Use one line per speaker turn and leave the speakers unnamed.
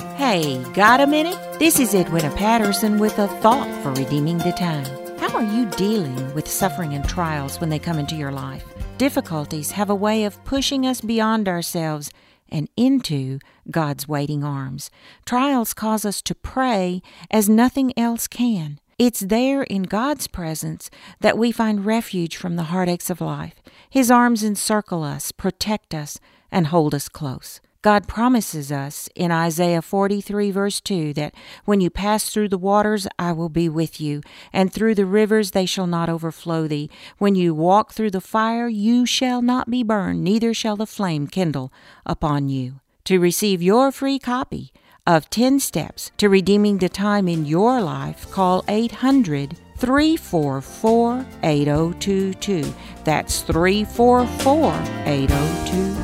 Hey, got a minute? This is Edwina Patterson with a thought for redeeming the time. How are you dealing with suffering and trials when they come into your life? Difficulties have a way of pushing us beyond ourselves and into God's waiting arms. Trials cause us to pray as nothing else can. It's there in God's presence that we find refuge from the heartaches of life. His arms encircle us, protect us, and hold us close. God promises us in Isaiah 43 verse 2 that when you pass through the waters, I will be with you, and through the rivers they shall not overflow thee. When you walk through the fire, you shall not be burned, neither shall the flame kindle upon you. To receive your free copy of 10 Steps to Redeeming the Time in Your Life, call 800-344-8022. That's 344-8022.